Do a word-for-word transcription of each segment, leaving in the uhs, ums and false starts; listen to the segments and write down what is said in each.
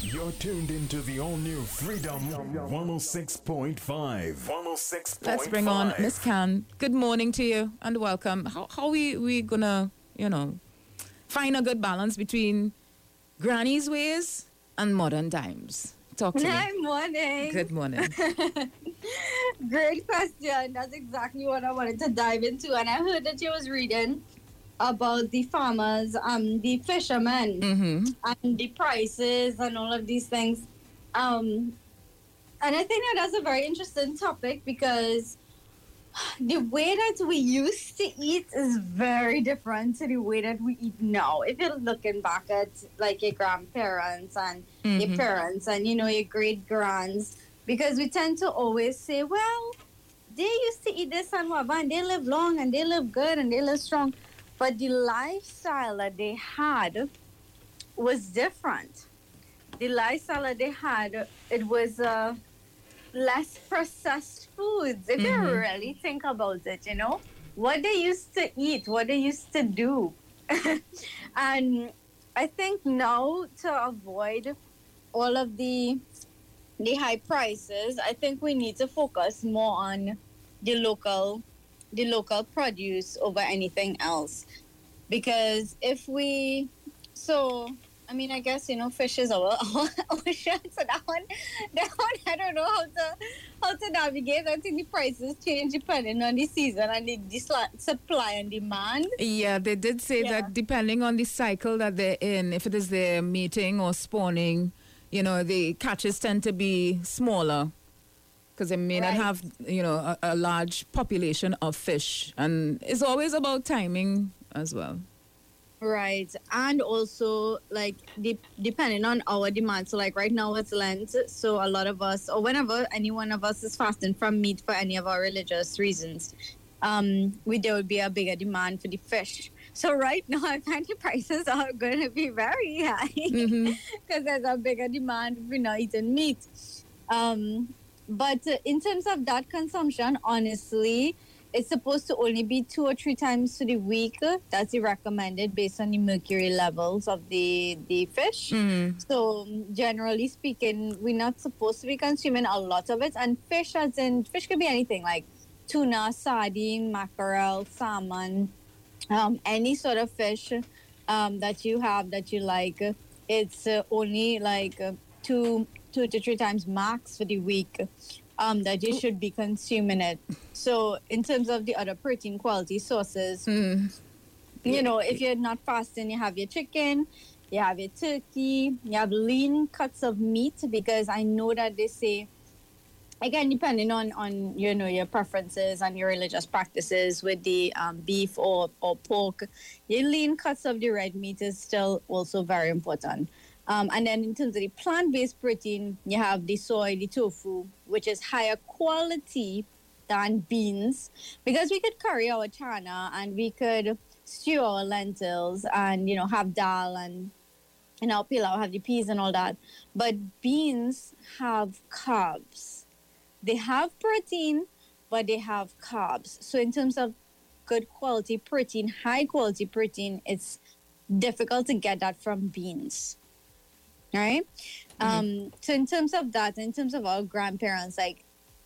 You're tuned into the all-new Freedom one oh six point five. one oh six point five. Let's bring on Miss Can. Good morning to you and welcome. How how we we gonna, you know, find a good balance between granny's ways and modern times? Talk to Good me. morning. Good morning. Great question. That's exactly what I wanted to dive into. And I heard that you was reading about the farmers, um, the fishermen, Mm-hmm. and the prices and all of these things. Um, and I think that that's a very interesting topic because the way that we used to eat is very different to the way that we eat now. If you're looking back at like your grandparents and Mm-hmm. your parents and, you know, your great grands, because we tend to always say, well, they used to eat this and whatever, and they live long and they live good and they live strong. But the lifestyle that they had was different. The lifestyle that they had, it was uh, less processed foods. If Mm-hmm. you really think about it, you know, what they used to eat, what they used to do. And I think now to avoid all of the the high prices, I think we need to focus more on the local the local produce over anything else. Because if we, so, I mean, I guess, you know, fish is our, our ocean. So that one, that one, I don't know how to, how to navigate. I think the prices change depending on the season and the, the sla- supply and demand. Yeah, they did say Yeah. that depending on the cycle that they're in, if it is their mating or spawning, you know, the catches tend to be smaller because they may not Right. have, you know, a, a large population of fish. And it's always about timing as well. Right. And also, like, de- depending on our demand. So, like, right now it's Lent. So, a lot of us, or whenever any one of us is fasting from meat for any of our religious reasons, um, we there would be a bigger demand for the fish. So, right now, I find the prices are going to be very high because Mm-hmm. there's a bigger demand if we're not eating meat. Um, but uh, in terms of that consumption, honestly, it's supposed to only be two or three times to the week. That's the recommended based on the mercury levels of the, the fish. Mm-hmm. So generally speaking, we're not supposed to be consuming a lot of it. And fish, as in fish, could be anything like tuna, sardine, mackerel, salmon, um, any sort of fish um, that you have that you like. It's uh, only like uh, two, two to three times max for the week. Um, that you should be consuming it. So in terms of the other protein quality sources, Mm-hmm. you know, if you're not fasting, you have your chicken, you have your turkey, you have lean cuts of meat, because I know that they say, again, depending on, on you know, your preferences and your religious practices with the um, beef or, or pork, your lean cuts of the red meat is still also very important. Um, and then in terms of the plant-based protein, you have the soy, the tofu, which is higher quality than beans, because we could curry our chana and we could stew our lentils and, you know, have dal and, and our pilau, have the peas and all that. But beans have carbs. They have protein, but they have carbs. So in terms of good quality protein, high quality protein, it's difficult to get that from beans. Right? Mm-hmm. Um, so in terms of that, in terms of our grandparents, like,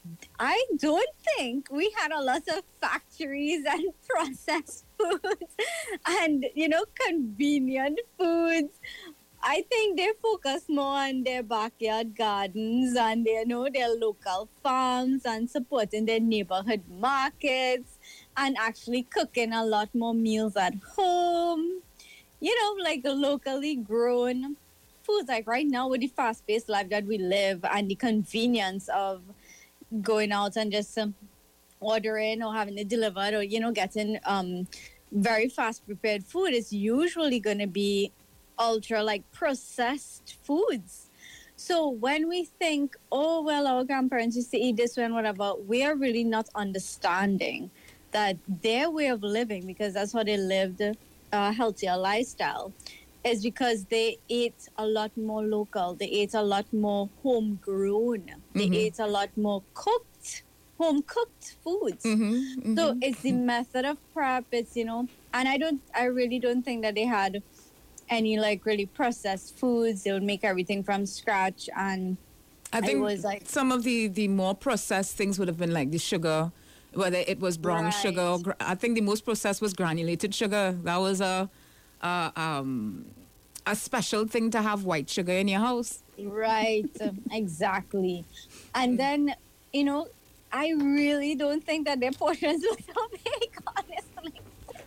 I don't think we had a lot of factories and processed foods and, you know, convenient foods. I think they focus more on their backyard gardens and their, you know, their local farms and supporting their neighborhood markets and actually cooking a lot more meals at home, you know, like locally grown foods. Like right now with the fast-paced life that we live and the convenience of going out and just um, ordering or having it delivered or, you know, getting um, very fast prepared food is usually going to be ultra like processed foods. So when we think, oh, well, our grandparents used to eat this way and whatever, we are really not understanding that their way of living, because that's how they lived a healthier lifestyle, is because they ate a lot more local. They ate a lot more homegrown. They Mm-hmm. ate a lot more cooked, home cooked foods. Mm-hmm. Mm-hmm. So it's the method of prep. It's, you know, and I don't, I really don't think that they had any like really processed foods. They would make everything from scratch, and I think it was like some of the, the more processed things would have been like the sugar, whether it was brown Right. sugar. Or, gra- I think the most processed was granulated sugar. That was a, a um a special thing to have white sugar in your house. right, exactly. And then you know, I really don't think that their portions were so big, honestly.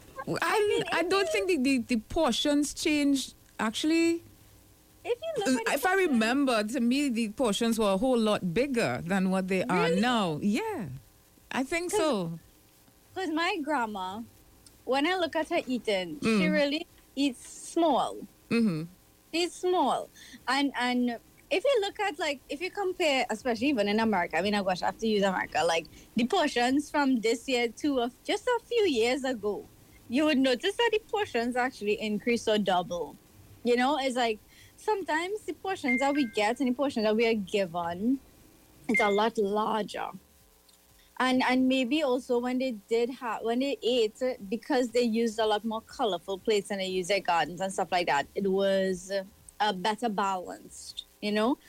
I, mean, I it don't is- think the, the, the portions changed. Actually, If you look at if I portions- remember, to me, the portions were a whole lot bigger than what they are Really? now. Yeah, I think so. Because my grandma, when I look at her eating, she Mm. really eats small. Mm-hmm. She's small. And and if you look at, like, if you compare, especially even in America, I mean, I gosh, I have to use America, like, the portions from this year to a, just a few years ago, you would notice that the portions actually increase or double. You know, it's like sometimes the portions that we get and the portions that we are given, it's a lot larger. And and maybe also when they did have when they ate, because they used a lot more colorful plates and they used their gardens and stuff like that, it was a better balanced, you know.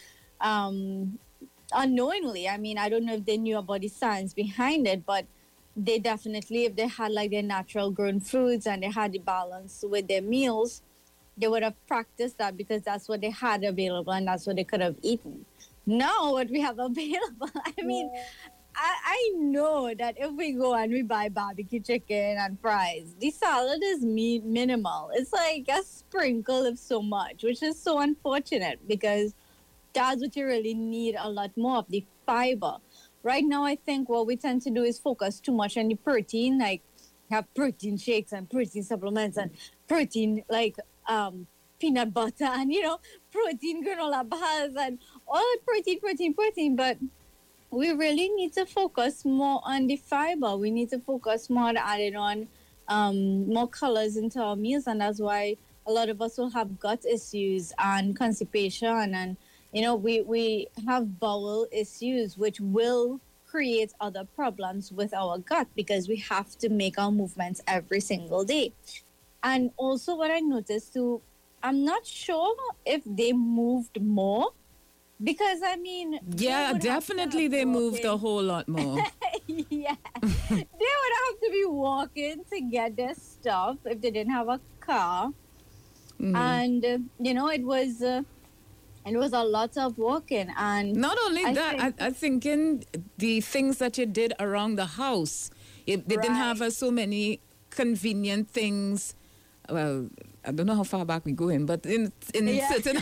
Um, unknowingly, I mean, I don't know if they knew about the science behind it, but they definitely, if they had like their natural grown foods and they had the balance with their meals, they would have practiced that because that's what they had available and that's what they could have eaten. Now, what we have available, I mean, I, I know that if we go and we buy barbecue chicken and fries, the salad is me- minimal. It's like a sprinkle of so much, which is so unfortunate because that's what you really need, a lot more of the fiber. Right now, I think what we tend to do is focus too much on the protein, like have protein shakes and protein supplements and protein, like um, peanut butter and, you know, protein granola bars and all the protein, protein, protein. But we really need to focus more on the fiber. We need to focus more on adding on um, more colors into our meals. And that's why a lot of us will have gut issues and constipation. And, you know, we, we have bowel issues, which will create other problems with our gut because we have to make our movements every single day. And also what I noticed too, I'm not sure if they moved more. Because I mean, they Yeah, would have to definitely have they moved a walking- whole lot more. yeah, they would have to be walking to get their stuff if they didn't have a car, Mm. and uh, you know it was uh, it was a lot of walking. And Not only I that, think- I, I think in the things that you did around the house, it, they didn't have Right. uh, so many convenient things. Well, I don't know how far back we go in, but in in Yeah. certain,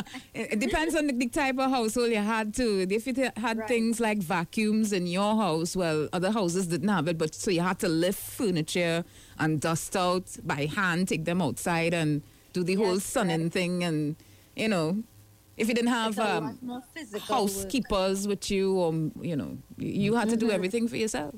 it it depends on the, the type of household you had too. If you had Right. things like vacuums in your house, well, other houses didn't have it, but so you had to lift furniture and dust out by hand, take them outside and do the whole Yes, sunning correct. thing, and you know, if you didn't have it's a um, lot more physical work. housekeepers with you, or you know, you had to do everything for yourself.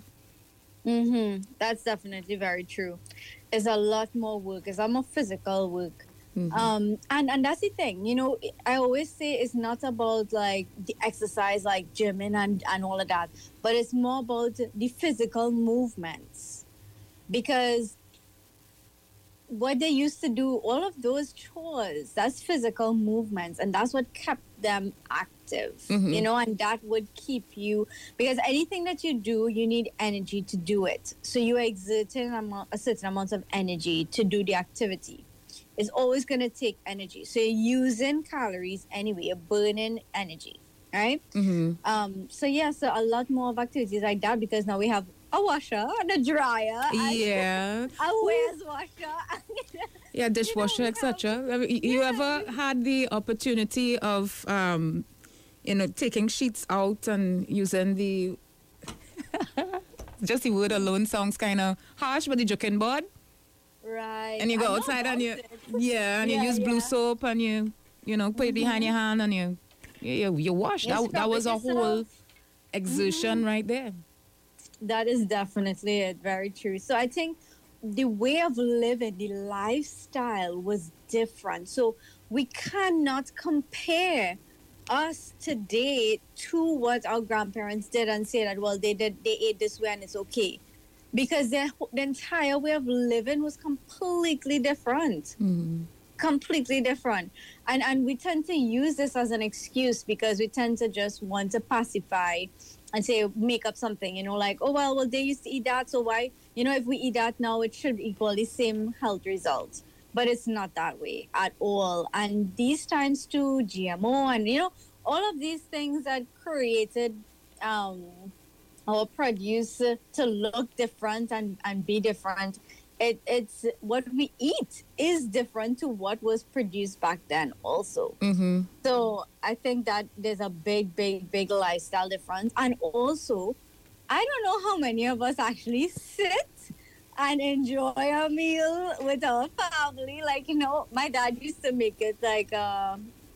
Mm-hmm. That's definitely very true. It's a lot more work. It's a more physical work. Um, and, and that's the thing, you know, I always say it's not about like the exercise, like gymming and, and all of that, but it's more about the physical movements. Because what they used to do, all of those chores, that's physical movements, and that's what kept them active, Mhm. you know, and that would keep you, because anything that you do, you need energy to do it. So you are exerting amount, a certain amount of energy to do the activity. It's always going to take energy. So you're using calories anyway, you're burning energy, right? Mm-hmm. Um, so yeah, so a lot more of activities like that because now we have a washer and a dryer and Yeah, a wares washer. yeah, dishwasher, we et cetera. I mean, You Yeah, ever had the opportunity of, um, you know, taking sheets out and using the just the word alone sounds kind of harsh, but the joking board, Right. and you I go know outside and about you, it. yeah, and Yeah, you use blue yeah. soap and you, you know, put it behind your hand and you, you, you wash. You That that scrub was it a whole yourself. exertion right there. That is definitely it. Very true. So I think the way of living, the lifestyle was different. So we cannot compare us today to what our grandparents did and say that, well, they did, they ate this way and it's okay. Because their, the entire way of living was completely different. Mm-hmm. completely different. And and we tend to use this as an excuse because we tend to just want to pacify and say, make up something, you know, like, oh, well, well, they used to eat that, so why, you know, if we eat that now, it should equal the same health results. But it's not that way at all. And these times too, G M O and, you know, all of these things that created um, our produce to look different and, and be different. It, it's what we eat is different to what was produced back then also. Mm-hmm. So I think that there's a big, big, big lifestyle difference. And also, I don't know how many of us actually sit and enjoy a meal with our family. Like, you know, my dad used to make it like uh,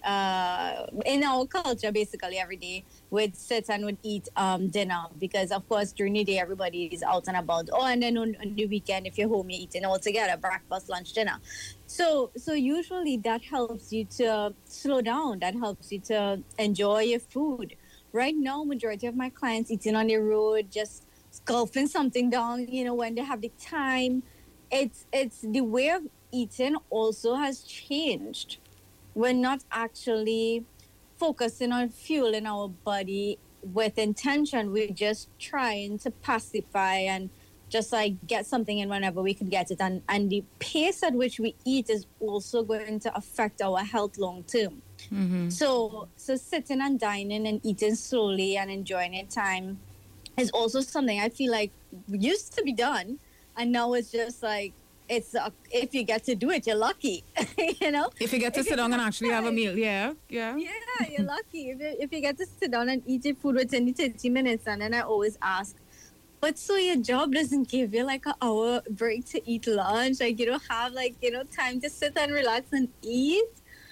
uh, in our culture, basically every day, we'd sit and would eat um, dinner because, of course, during the day, everybody is out and about. Oh, and then on, on the weekend, if you're home, you're eating all together, breakfast, lunch, dinner. So, so usually that helps you to slow down. That helps you to enjoy your food. Right now, majority of my clients eating on the road, just sculpting something down, you know, when they have the time. It's it's the way of eating also has changed. We're not actually focusing on fueling our body with intention. We're just trying to pacify and just like get something in whenever we can get it. And, and the pace at which we eat is also going to affect our health long term. Mm-hmm. So, so sitting and dining and eating slowly and enjoying your time is also something I feel like used to be done. And now it's just like, it's uh, if you get to do it, you're lucky, you know? If you get to If sit you down and have actually have a time. meal, yeah, yeah. Yeah, you're lucky. If you, if you get to sit down and eat your food within the thirty minutes, and then I always ask, but so your job doesn't give you like an hour break to eat lunch? Like you don't have like, you know, time to sit and relax and eat?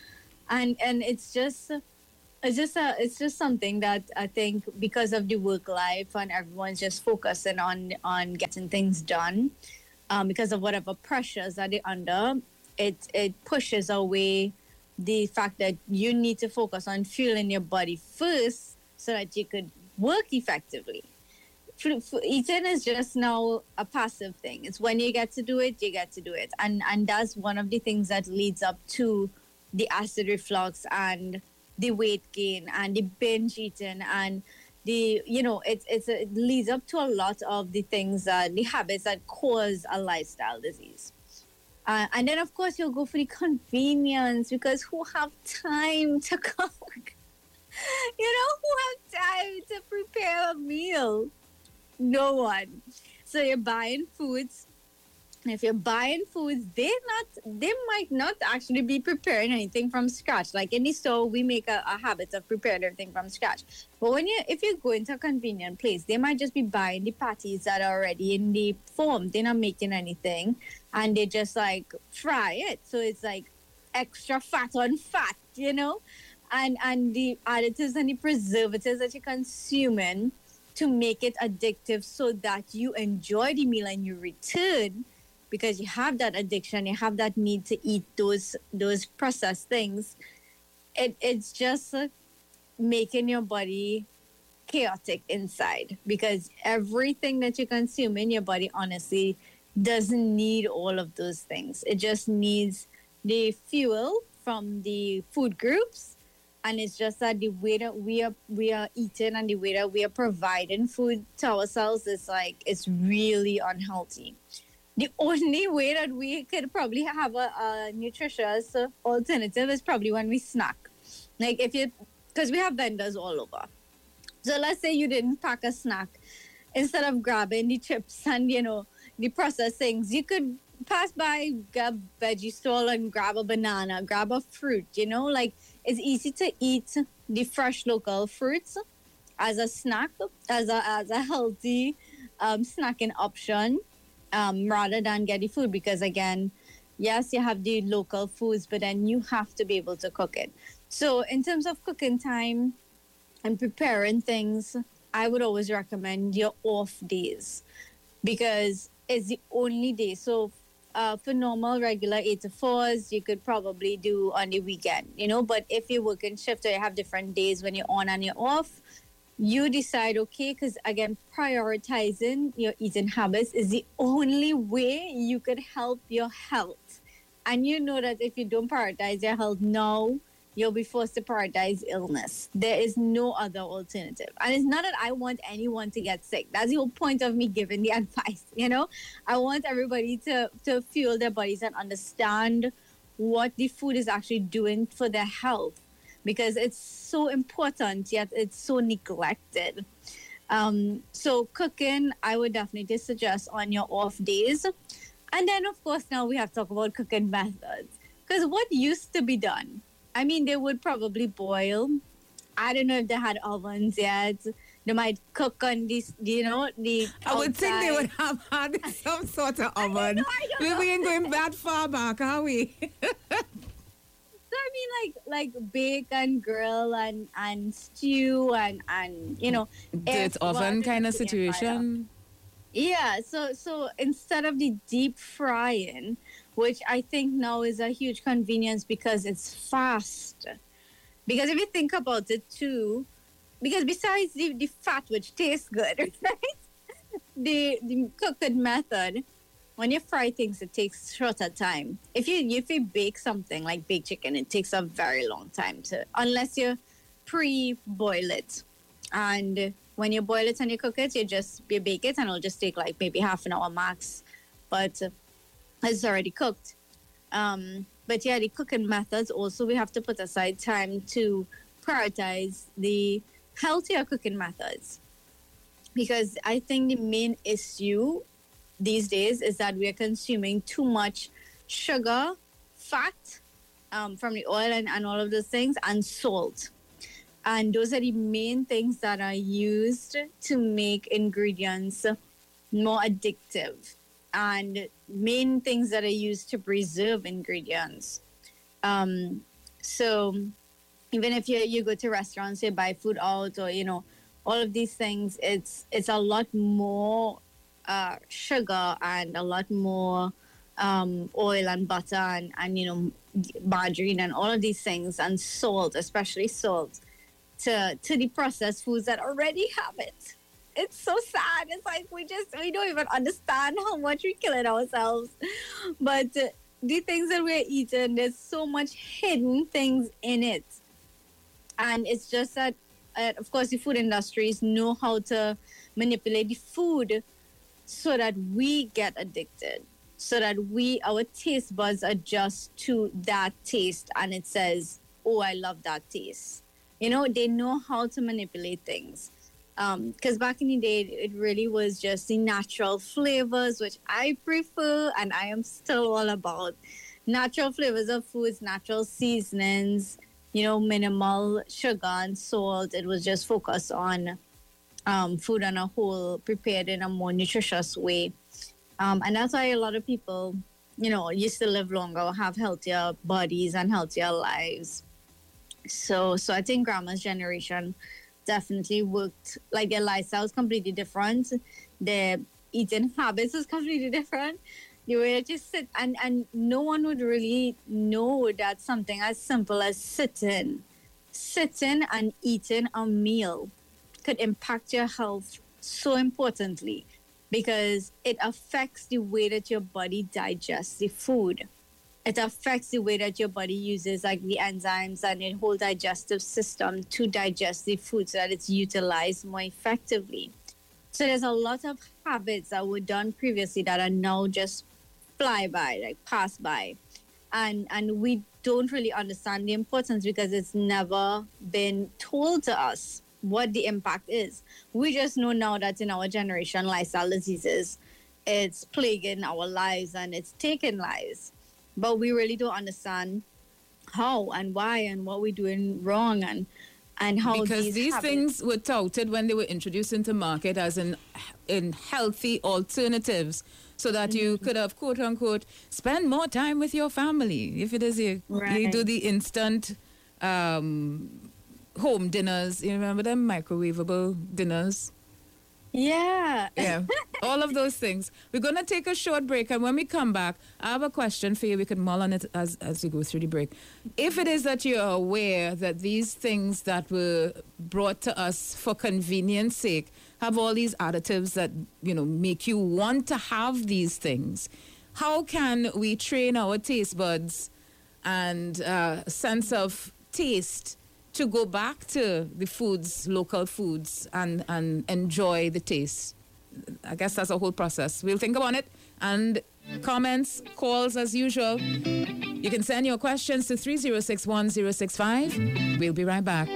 And and it's just... It's just a, it's just something that I think because of the work life and everyone's just focusing on on getting things done, um, because of whatever pressures that they're under, it it pushes away the fact that you need to focus on fueling your body first so that you could work effectively. F- f- Eating is just now a passive thing. It's when you get to do it, you get to do it, and and that's one of the things that leads up to the acid reflux and the weight gain and the binge eating and the, you know, it's it's a, it leads up to a lot of the things that the habits that cause a lifestyle disease. Uh, and then of course you'll go for the convenience because who have time to cook? You know, who have time to prepare a meal? No one. So you're buying foods. And if you're buying foods, they not they might not actually be preparing anything from scratch. Like in the store, we make a, a habit of preparing everything from scratch. But when you if you go into a convenient place, they might just be buying the patties that are already in the form. They're not making anything, and they just like fry it. So it's like extra fat on fat, you know, and and the additives and the preservatives that you're consuming to make it addictive, so that you enjoy the meal and you return. Because you have that addiction, you have that need to eat those those processed things. It it's just uh, making your body chaotic inside. Because everything that you consume in your body, honestly, doesn't need all of those things. It just needs the fuel from the food groups, and it's just that the way that we are we are eating and the way that we are providing food to ourselves is like it's really unhealthy. The only way that we could probably have a, a nutritious alternative is probably when we snack. Like if you, because we have vendors all over. So let's say you didn't pack a snack. Instead of grabbing the chips and, you know, the processed things, you could pass by a veggie stall and grab a banana, grab a fruit, you know? Like it's easy to eat the fresh local fruits as a snack, as a, as a healthy um, snacking option. Um, rather than get the food, because again, yes, you have the local foods, but then you have to be able to cook it. So in terms of cooking time and preparing things, I would always recommend your off days because it's the only day. So uh, for normal, regular eight to fours, you could probably do on the weekend, you know, but if you're working shift or you have different days when you're on and you're off, you decide, okay, because again, prioritizing your eating habits is the only way you could help your health And you know that if you don't prioritize your health now, you'll be forced to prioritize illness. There is no other alternative. And it's not that I want anyone to get sick. That's the whole point of me giving the advice, you know? I want everybody to, to fuel their bodies and understand what the food is actually doing for their health, because it's so important, yet it's so neglected. Um, so cooking, I would definitely suggest on your off days. And then, of course, now we have to talk about cooking methods. Because what used to be done? I mean, they would probably boil. I don't know if they had ovens yet. They might cook on this, you know, the I would think they outside. would have had some sort of I don't oven. know, I don't We know. we ain't going that far back, are we? So I mean, like like bake and grill and and stew and and you know, air Dirt oven fry kind of to the air fryer. situation. Yeah. So so instead of the deep frying, which I think now is a huge convenience because it's fast. Because if you think about it too, because besides the, the fat, which tastes good, right? The the cooked method, when you fry things, it takes shorter time. If you if you bake something like baked chicken, it takes a very long time to, unless you pre-boil it. And when you boil it and you cook it, you just you bake it, and it'll just take like maybe half an hour max. But uh, it's already cooked. Um, but yeah, the cooking methods also, we have to put aside time to prioritize the healthier cooking methods. Because I think the main issue these days is that we are consuming too much sugar, fat um, from the oil and, and all of those things, and salt. And those are the main things that are used to make ingredients more addictive, and main things that are used to preserve ingredients. Um, so even if you, you go to restaurants, you buy food out, or, you know, all of these things, it's it's a lot more uh, sugar and a lot more um, oil and butter and, and, you know, margarine and all of these things, and salt, especially salt, to, to the processed foods that already have it. It's so sad. It's like we just, we don't even understand how much we're killing ourselves. But uh, the things that we're eating, there's so much hidden things in it. And it's just that, uh, of course, the food industries know how to manipulate the food so that we get addicted, so that we, our taste buds adjust to that taste, and it says, oh, I love that taste. You know, they know how to manipulate things. Because um, back in the day, it really was just the natural flavors, which I prefer, and I am still all about. Natural flavors of foods, natural seasonings, you know, minimal sugar and salt. It was just focused on um, food on a whole, prepared in a more nutritious way. Um, and that's why a lot of people, you know, used to live longer, have healthier bodies and healthier lives. So, so I think grandma's generation definitely worked, like their lifestyle is completely different. Their eating habits is completely different. The way that you sit, and, and no one would really know that something as simple as sitting, sitting and eating a meal could impact your health so importantly, because it affects the way that your body digests the food. It affects the way that your body uses like the enzymes and the whole digestive system to digest the food so that it's utilized more effectively. So there's a lot of habits that were done previously that are now just fly by, like pass by. And and we don't really understand the importance because it's never been told to us what the impact is. We just know now that in our generation, lifestyle diseases, it's plaguing our lives and it's taking lives. But we really don't understand how and why and what we're doing wrong, and and how Because these, these habits- things were touted when they were introduced into market as in, in healthy alternatives, so that mm-hmm. you could have, quote unquote, spend more time with your family. If it is you, Right. you do the instant um, home dinners, you remember them microwavable dinners? Yeah. Yeah, all of those things. We're going to take a short break, and when we come back, I have a question for you. We can mull on it as, as we go through the break. If it is that you're aware that these things that were brought to us for convenience sake have all these additives that, you know, make you want to have these things, how can we train our taste buds and uh, sense of taste to go back to the foods, local foods, and, and enjoy the taste? I guess that's a whole process. We'll think about it. And comments, calls as usual. You can send your questions to three zero six one zero six five. We'll be right back.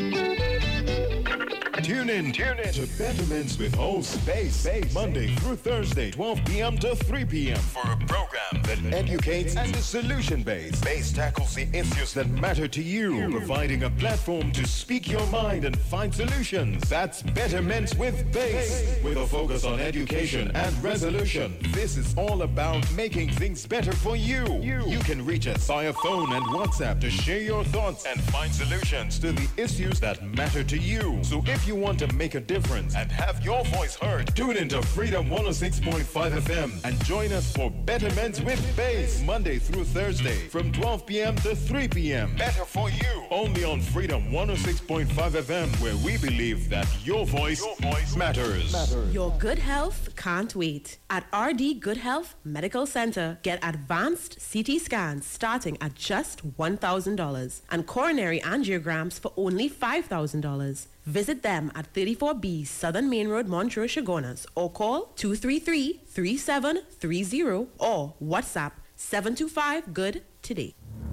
Tune in, tune in to Betterments with host Bass, Bass, Monday through Thursday, twelve p.m. to three p.m. for a program that educates and is solution-based. Bass tackles the issues that matter to you, providing a platform to speak your mind and find solutions. That's Betterments with Bass, with a focus on education and resolution. This is all about making things better for you. You can reach us via phone and WhatsApp to share your thoughts and find solutions to the issues that matter to you. So if you want to make a difference and have your voice heard, tune into Freedom one oh six point five F M and join us for Betterments with Bass, Monday through Thursday from twelve p.m. to three p.m. Better for you. Only on Freedom one oh six point five F M, where we believe that your voice, your voice matters. matters. Your good health can't wait. At R D Good Health Medical Center, get advanced C T scans starting at just one thousand dollars and coronary angiograms for only five thousand dollars. Visit them at thirty-four B Southern Main Road, Montreux, Chaguanas, or call two three three, three seven three zero or WhatsApp seven two five good today.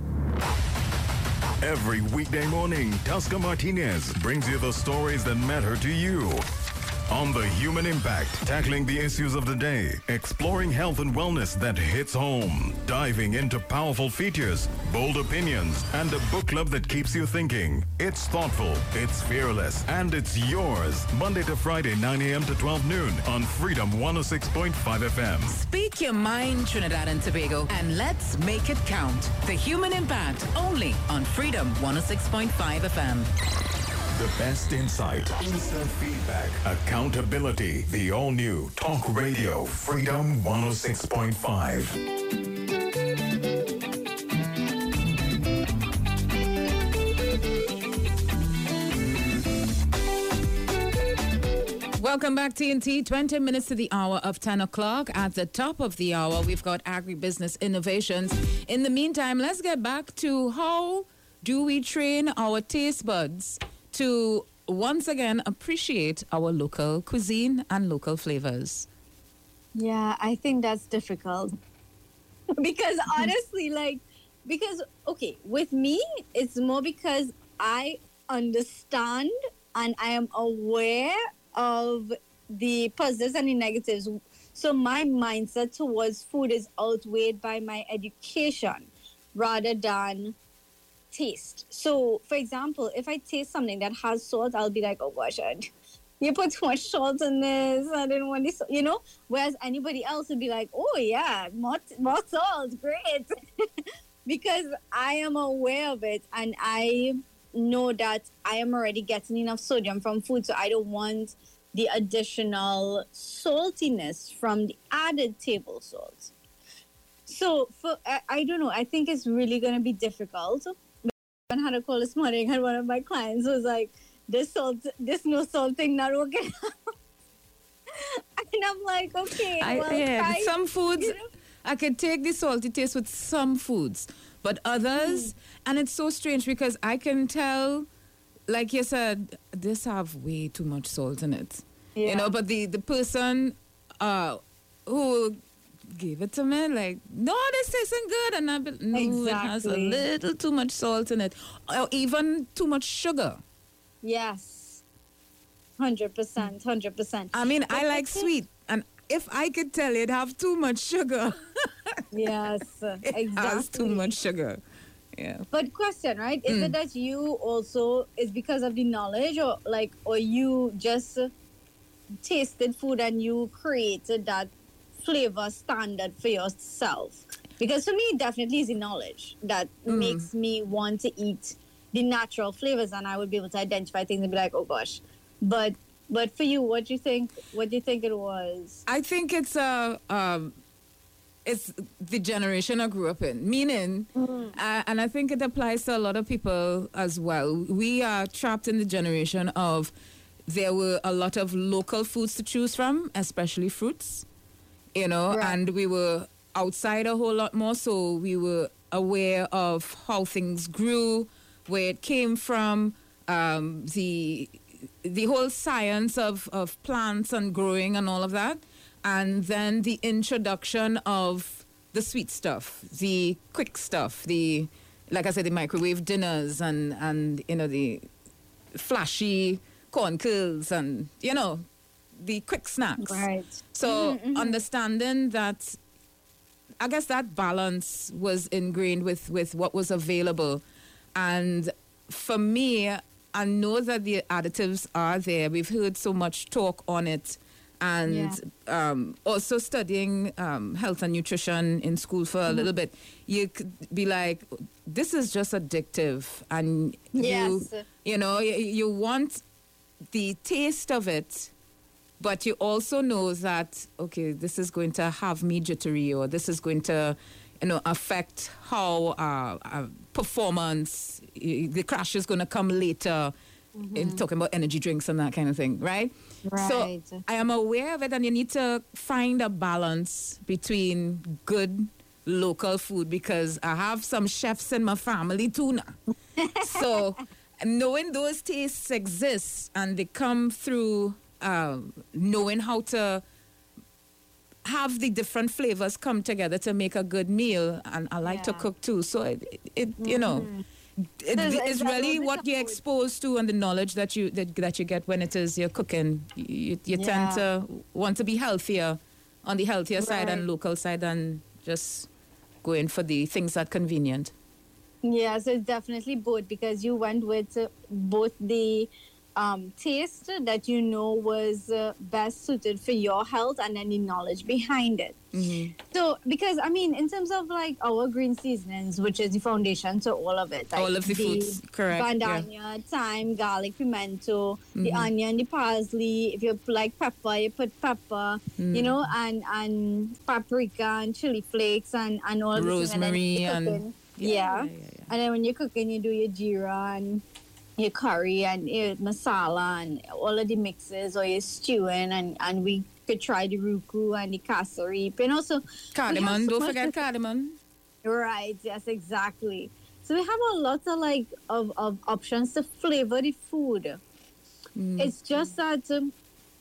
Every weekday morning, Tosca Martinez brings you the stories that matter to you. On The Human Impact, tackling the issues of the day, exploring health and wellness that hits home, diving into powerful features, bold opinions, and a book club that keeps you thinking. It's thoughtful, it's fearless, and it's yours. Monday to Friday, nine a.m. to twelve noon on Freedom one oh six point five F M. Speak your mind, Trinidad and Tobago, and let's make it count. The Human Impact, only on Freedom one oh six point five F M. The best insight, instant feedback, accountability. The all-new Talk Radio Freedom one oh six point five. Welcome back, T N T. twenty minutes to the hour of ten o'clock. At the top of the hour, we've got agribusiness innovations. In the meantime, let's get back to how do we train our taste buds to once again appreciate our local cuisine and local flavors. Yeah, I think that's difficult. Because honestly, like, because, okay, with me, it's more because I understand and I am aware of the positives and the negatives. So my mindset towards food is outweighed by my education rather than taste. So, for example, if I taste something that has salt, I'll be like, oh gosh, I'd, you put too much salt in this. I didn't want this, you know? Whereas anybody else would be like, oh yeah, more, more salt, great. Because I am aware of it and I know that I am already getting enough sodium from food, so I don't want the additional saltiness from the added table salt. So, for I, I don't know, I think it's really going to be difficult. I had a call this morning and one of my clients was like, this salt, this no salt thing not working out. And I'm like, okay, I, well, yeah, try, some foods, you know? I could take the salty taste with some foods, but others, mm. and it's so strange because I can tell, like you said, this have way too much salt in it. Yeah. You know, but the, the person uh, who gave it to me, like, no, this isn't good. And I be, no, exactly. It has a little too much salt in it. Or even too much sugar. Yes. one hundred percent, one hundred percent. I mean, but I like sweet. And if I could tell it have too much sugar. Yes, it exactly. has too much sugar. Yeah. But question, right? Is mm. it that you also, is because of the knowledge or like, or you just tasted food and you created that flavor standard for yourself? Because for me, it definitely is the knowledge that mm. makes me want to eat the natural flavors, and I would be able to identify things and be like, oh gosh. But but for you, what do you think? What do you think it was? I think it's a um, it's the generation I grew up in. Meaning, mm. uh, and I think it applies to a lot of people as well. We are trapped in the generation of there were a lot of local foods to choose from, especially fruits. You know, right. And we were outside a whole lot more, so we were aware of how things grew, where it came from, um, the the whole science of, of plants and growing and all of that. And then the introduction of the sweet stuff, the quick stuff, the, like I said, the microwave dinners and, and you know, the flashy corn curls and, you know, the quick snacks. Right. So Mm-hmm, mm-hmm. understanding that, I guess that balance was ingrained with, with what was available. And for me, I know that the additives are there. We've heard so much talk on it. And yeah. um, also studying um, health and nutrition in school for a mm-hmm. little bit, you could be like, this is just addictive. And yes. you, you know, you, you want the taste of it, but you also know that, okay, this is going to have me jittery, or this is going to, you know, affect how uh, uh, performance, the crash is going to come later, mm-hmm. in talking about energy drinks and that kind of thing, right? Right. So I am aware of it, and you need to find a balance between good local food, because I have some chefs in my family too now. So knowing those tastes exist, and they come through uh, knowing how to have the different flavors come together to make a good meal. And I like Yeah. to cook too. So it, it, it mm-hmm. you know, it, So it's it's a really little what bit you're of food. exposed to and the knowledge that you that, that you get when it is you're cooking. You, you Yeah. tend to want to be healthier on the healthier side and Right. local side, than just going for the things that convenient. Yeah, so it's definitely both, because you went with uh, both the um, taste that you know was uh, best suited for your health, and then the knowledge behind it. Mm-hmm. So, because I mean, in terms of like our green seasonings, which is the foundation to all of it, like All of the foods, correct, bandania, yeah. thyme, garlic, pimento, the Mhm. onion, the parsley. If you like pepper, you put pepper, Mm. you know, and and paprika and chili flakes and and all of this, and then Rosemary you're and- cooking. Yeah, Yeah. yeah, yeah, yeah. And then when you're cooking, you do your jeera and your curry and your masala and all of the mixes, or your stewing, and, and we could try the ruku and the casarip, and also Cardamom, so don't much forget to- cardamom. Right, yes, exactly. So we have a lot of like of, of options to flavor the food. Mm. It's just that um,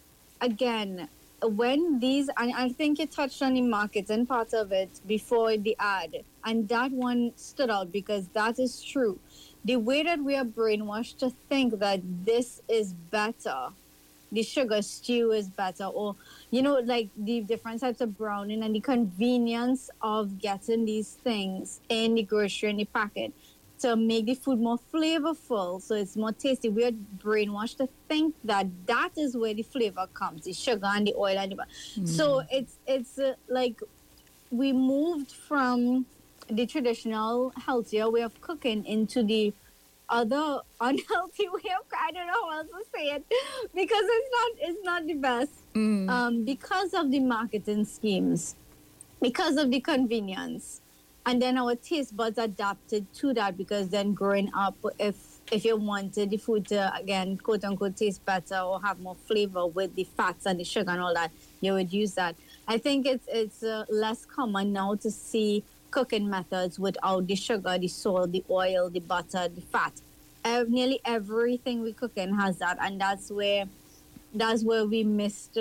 again, when these, and I think you touched on the marketing part of it before the ad, and that one stood out because that is true. The way that we are brainwashed to think that this is better, the sugar stew is better, or, you know, like the different types of browning and the convenience of getting these things in the grocery, in the packet, to make the food more flavorful, so it's more tasty. We are brainwashed to think that that is where the flavor comes, the sugar and the oil and the butter. Mm. So it's it's uh, like we moved from the traditional healthier way of cooking into the other unhealthy way of, I don't know how else to say it, because it's not it's not the best. Mm. Um, because of the marketing schemes, because of the convenience. And then our taste buds adapted to that, because then growing up, if if you wanted the food to, again, quote unquote, taste better or have more flavor with the fats and the sugar and all that, you would use that. I think it's it's uh, less common now to see cooking methods without the sugar, the salt, the oil, the butter, the fat. Uh, nearly everything we cook in has that, and that's where that's where we missed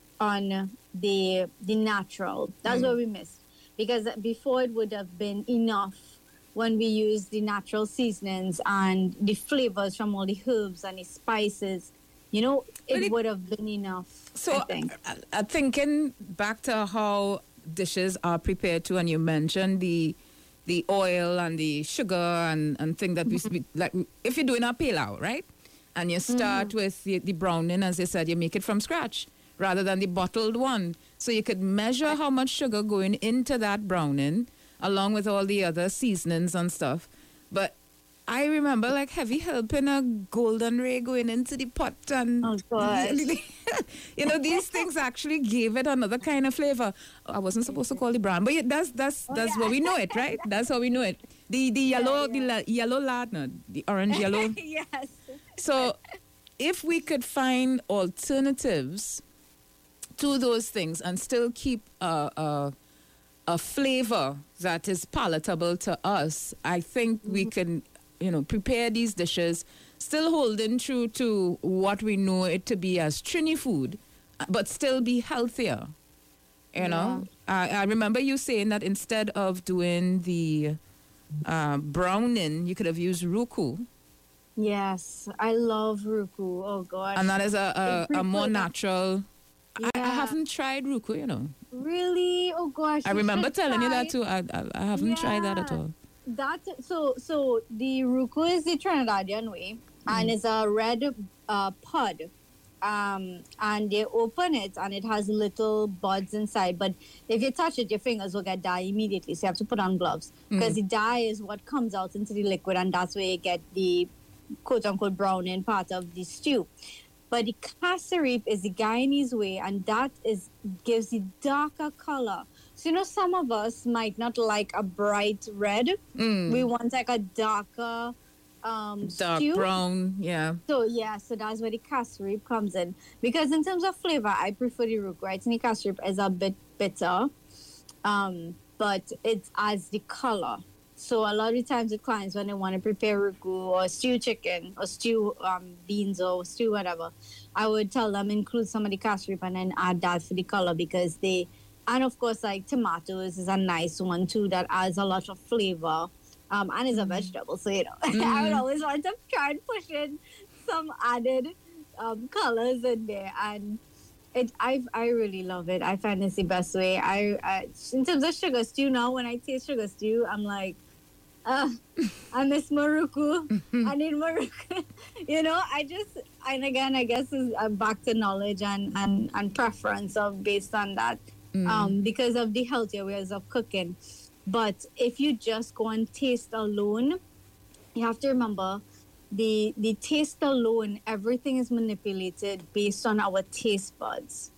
on the the natural. That's Mm. where we missed. Because before it would have been enough when we used the natural seasonings and the flavors from all the herbs and the spices. You know, it, But it- would have been enough, So I think. I, I, thinking back to how dishes are prepared too, and you mentioned the the oil and the sugar and, and thing that we we like, if you're doing a pilau, right? And you start with the, the browning, as I said, you make it from scratch rather than the bottled one. So you could measure how much sugar going into that browning, along with all the other seasonings and stuff. But I remember like heavy helping a golden ray going into the pot, and Oh, gosh. you know, these things actually gave it another kind of flavor. I wasn't supposed to call the brand, but yeah, that's that's that's how we know it, right? That's how we know it. The the yellow the la, yellow lard, no, the orange yellow. Yes. So if we could find alternatives to those things and still keep a, a, a flavor that is palatable to us, I think we can, you know, prepare these dishes still holding true to what we know it to be as Trini food, but still be healthier. You know, I, I remember you saying that instead of doing the uh, browning, you could have used ruku. Yes, I love ruku. Oh gosh. And that is a, a, a more Ruku- natural. I, I Yeah. haven't tried ruku, you know. Really? Oh gosh. I you remember should telling you try. that too. I, I, I haven't tried that at Yeah. all. That so so the ruku is the Trinidadian way, and it's a red uh, pod, um, and they open it and it has little buds inside. But if you touch it, your fingers will get dye immediately. So you have to put on gloves because the dye is what comes out into the liquid, and that's where you get the quote unquote browning part of the stew. But the kasserip is the Guyanese way, and that is gives the darker color. So, you know, some of us might not like a bright red. We want like a darker um, Dark stew. brown, yeah. So, yeah, so that's where the kasserip comes in. Because in terms of flavor, I prefer the rook, right? And the kasserip is a bit bitter, um, but it adds the color. So a lot of times with clients, when they want to prepare ruku or stew chicken or stew um, beans or stew whatever, I would tell them include some of the kasserip and then add that for the color because they... And of course, like tomatoes is a nice one too that adds a lot of flavor, um, and is a vegetable. So you know, I would always want to try and push in some added um, colors in there, and it I I really love it. I find it's the best way. I, I in terms of sugar stew now, when I taste sugar stew, I'm like, uh, I miss Maruku. I need Maruku. You know, I just and again, I guess is uh, back to knowledge and and and preference of based on that. Um, because of the healthier ways of cooking. But if you just go and taste alone, you have to remember the the taste alone, everything is manipulated based on our taste buds.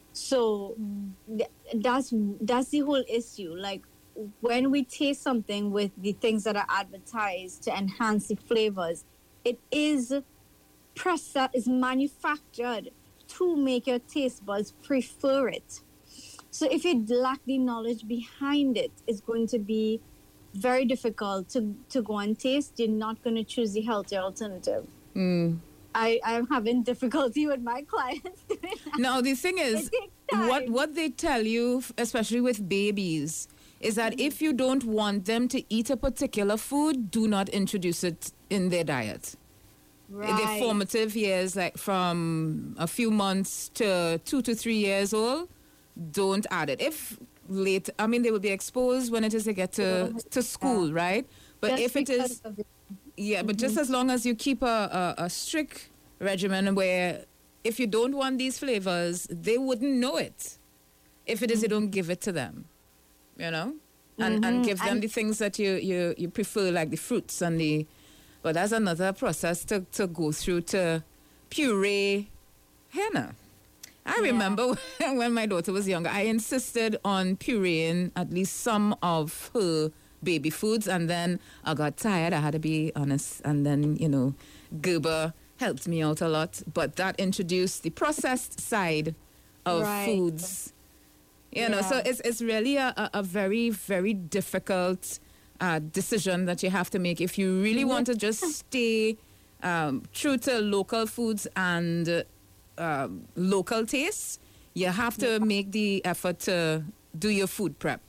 So th- that's that's the whole issue. Like when we taste something with the things that are advertised to enhance the flavors, it is processed, is manufactured to make your taste buds prefer it. So if you lack the knowledge behind it, it's going to be very difficult to, to go and taste. You're not going to choose the healthier alternative. Mm. I, I'm having difficulty with my clients doing that. Now, the thing is, It takes time. what, what they tell you, f- especially with babies, is that if you don't want them to eat a particular food, do not introduce it in their diet. Right. Their formative years, like from a few months to two to three years old, don't add it. If late, I mean, they will be exposed when it is they get to, to school, right? But Just if it because is, of it. yeah, but just as long as you keep a, a, a strict regimen where if you don't want these flavors, they wouldn't know it. If it is, you don't give it to them, you know? And and give them And- the things that you, you, you prefer, like the fruits and the... But that's another process to, to go through to puree henna. I Yeah. remember when my daughter was younger, I insisted on pureeing at least some of her baby foods, and then I got tired, I had to be honest, and then, you know, Gerber helped me out a lot, but that introduced the processed side of Right. foods. You know, so Yeah. it's it's really a, a, a very, very difficult uh, decision that you have to make if you really want to just stay um, true to local foods and uh, um, local tastes. You have to make the effort to do your food prep.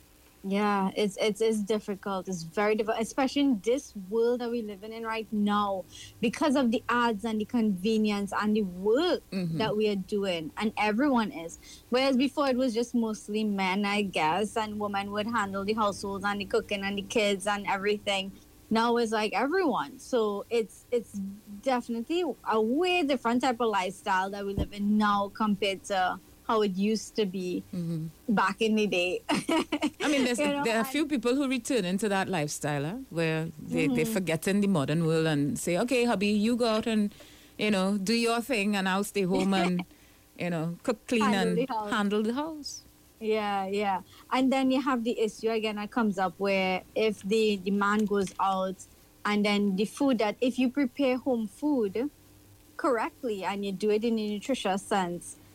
Yeah, it's it's it's difficult. It's very difficult, especially in this world that we live in right now, because of the ads and the convenience and the work that we are doing, and everyone is. Whereas before it was just mostly men, I guess, and women would handle the households and the cooking and the kids and everything. Now it's like everyone. So it's it's definitely a way different type of lifestyle that we live in now compared to how it used to be back in the day. I mean, there's, You know, there are a and- few people who return into that lifestyle huh, where they, they forget in the modern world and say, okay, hubby, you go out and, you know, do your thing and I'll stay home and, you know, cook, clean Handle and the house. handle the house. Yeah, yeah. And then you have the issue again that comes up where if the, the man goes out and then the food that, if you prepare home food correctly and you do it in a nutritious sense,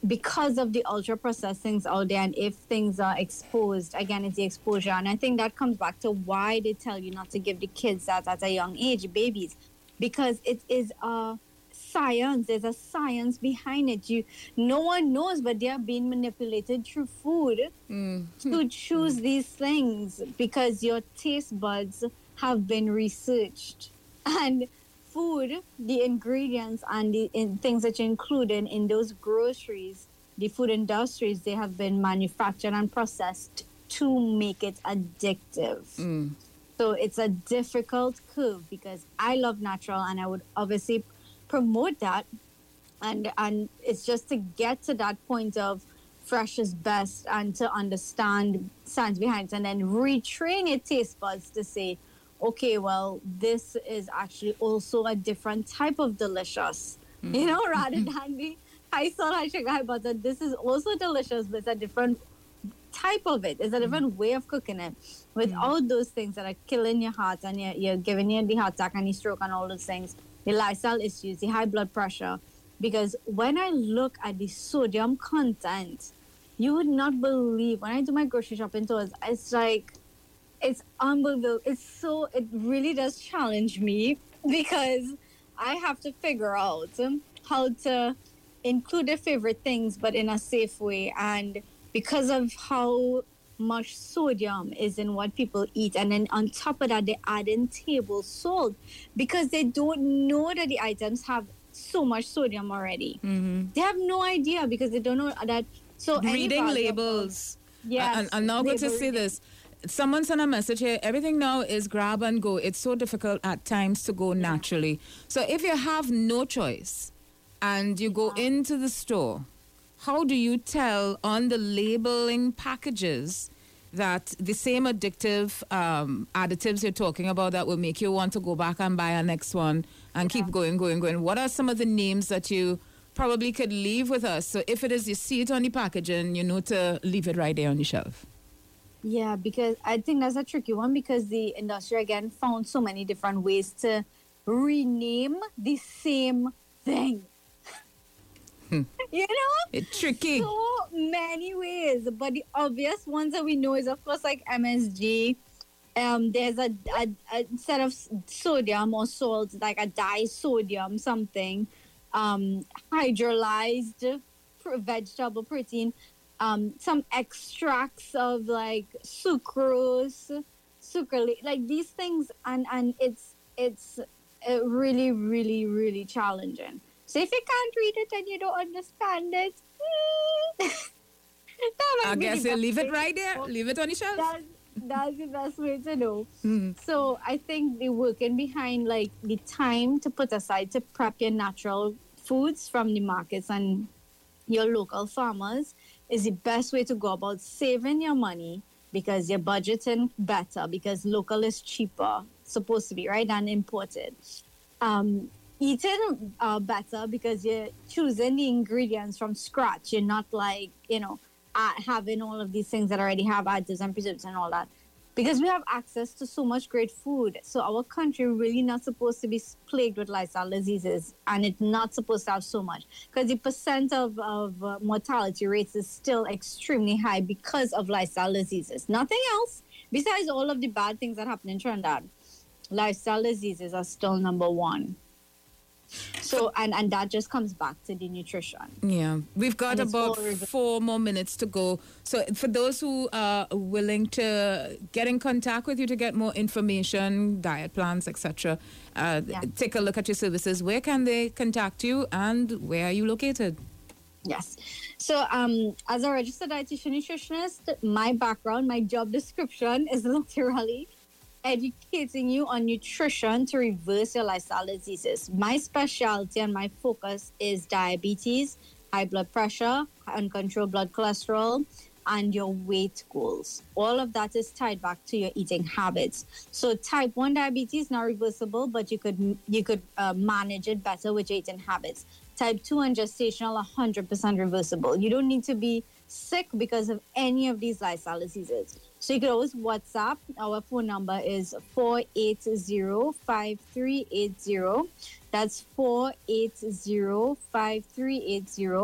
because of the ultra processed things out there, and if things are exposed, again, it's the exposure. And I think that comes back to why they tell you not to give the kids that at a young age, babies, because it is a science. There's a science behind it. You, no one knows, but they are being manipulated through food mm. to choose these things because your taste buds have been researched. And food, the ingredients and the in, things that you include in, in those groceries, the food industries, they have been manufactured and processed to make it addictive. Mm. So it's a difficult curve because I love natural and I would obviously promote that. And, and it's just to get to that point of fresh is best and to understand science behind it and then retrain your taste buds to say, okay, well, this is actually also a different type of delicious, mm-hmm. you know, rather than the high salt, high sugar, high butter. This is also delicious, but it's a different type of it. It's a different mm-hmm. way of cooking it without mm-hmm. those things that are killing your heart and you're, you're giving you the heart attack and the stroke and all those things, the lifestyle issues, the high blood pressure. Because when I look at the sodium content, you would not believe, when I do my grocery shopping tours, it's like, it's unbelievable. It's so, it really does challenge me because I have to figure out how to include their favorite things, but in a safe way. And because of how much sodium is in what people eat, and then on top of that, they add in table salt because they don't know that the items have so much sodium already. Mm-hmm. They have no idea because they don't know that. So reading labels. Yes. And I'm now going to say this. Someone sent a message here. Everything now is grab and go. It's so difficult at times to go naturally. So if you have no choice and you go yeah. into the store, how do you tell on the labeling packages that the same addictive um, additives you're talking about that will make you want to go back and buy a next one and yeah. keep going, going, going? What are some of the names that you probably could leave with us? So if it is you see it on the packaging, you know to leave it right there on the shelf. Yeah, because I think that's a tricky one because the industry, again, found so many different ways to rename the same thing. You know? It's tricky. So many ways. But the obvious ones that we know is, of course, like M S G. Um, there's a, a, a set of sodium or salt, like a disodium something. Um, hydrolyzed vegetable protein. Um, some extracts of like sucrose, sucralose, like these things, and and it's it's uh, really really really challenging. So if you can't read it and you don't understand it, I guess you leave it right there, leave it on the shelf. That's, that's the best way to know. Mm-hmm. So I think the working behind like the time to put aside to prep your natural foods from the markets and your local farmers is the best way to go about saving your money because you're budgeting better because local is cheaper, supposed to be, right, than imported. Um, eating uh, better because you're choosing the ingredients from scratch. You're not like, you know, uh, having all of these things that already have additives and preservatives and all that. Because we have access to so much great food. So our country really not supposed to be plagued with lifestyle diseases. And it's not supposed to have so much. Because the percent of, of uh, mortality rates is still extremely high because of lifestyle diseases. Nothing else. Besides all of the bad things that happen in Trinidad, lifestyle diseases are still number one. So, and, and that just comes back to the nutrition. Yeah. We've got about four more minutes to go. So for those who are willing to get in contact with you to get more information, diet plans, et cetera, uh, yeah. take a look at your services. Where can they contact you and where are you located? Yes. So um, as a registered dietitian nutritionist, my background, my job description is literally educating you on nutrition to reverse your lifestyle diseases. My specialty and my focus is diabetes, high blood pressure, uncontrolled blood cholesterol, and your weight goals. All of that is tied back to your eating habits. So type one diabetes, not reversible, but you could you could uh, manage it better with your eating habits. Type two and gestational, one hundred percent reversible. You don't need to be sick because of any of these lifestyle diseases. So you could always WhatsApp. Our phone number is four eight zero, five three eight zero. That's four eight zero, five three eight zero.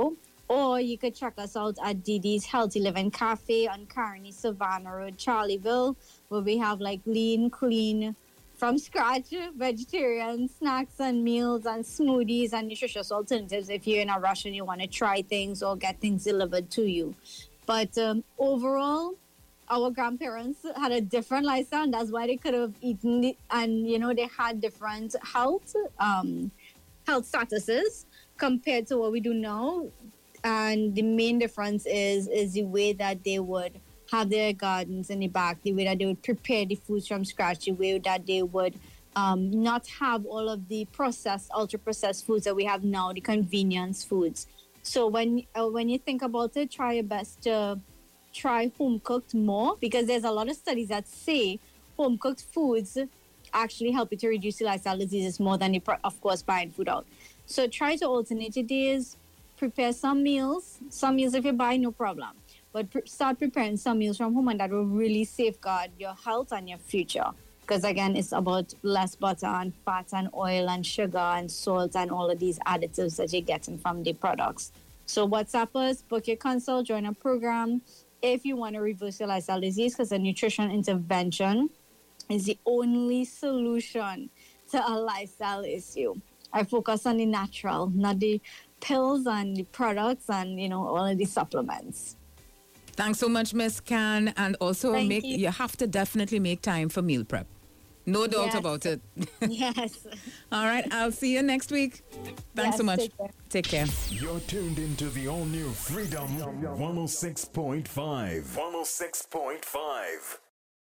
Or you could check us out at Dee Dee's Healthy Living Cafe on Carney, Savannah Road, Charlieville, where we have like lean, clean, from scratch vegetarian snacks and meals and smoothies and nutritious alternatives if you're in a rush and you want to try things or get things delivered to you. But um, overall, our grandparents had a different lifestyle, and that's why they could have eaten it, and you know they had different health um, health statuses compared to what we do now. And the main difference is is the way that they would have their gardens in the back, the way that they would prepare the foods from scratch, the way that they would um, not have all of the processed, ultra-processed foods that we have now, the convenience foods. So when uh, when you think about it, try your best to try home-cooked more, because there's a lot of studies that say home-cooked foods actually help you to reduce your lifestyle diseases more than, you, of course, buying food out. So try to alternate your days, prepare some meals. Some meals if you buy, no problem. But pre- start preparing some meals from home, and that will really safeguard your health and your future. Because again, it's about less butter and fat and oil and sugar and salt and all of these additives that you're getting from the products. So WhatsApp us, book your consult, join a program if you want to reverse your lifestyle disease, because a nutrition intervention is the only solution to a lifestyle issue. I focus on the natural, not the pills and the products and, you know, all of the supplements. Thanks so much, Miss Can. And also, Thank make you. you have to definitely make time for meal prep. No doubt Yes. about it. Yes. All right, I'll see you next week. Thanks Yes, so much. take care. Take care. You're tuned into the all-new Freedom one oh six point five. one oh six point five.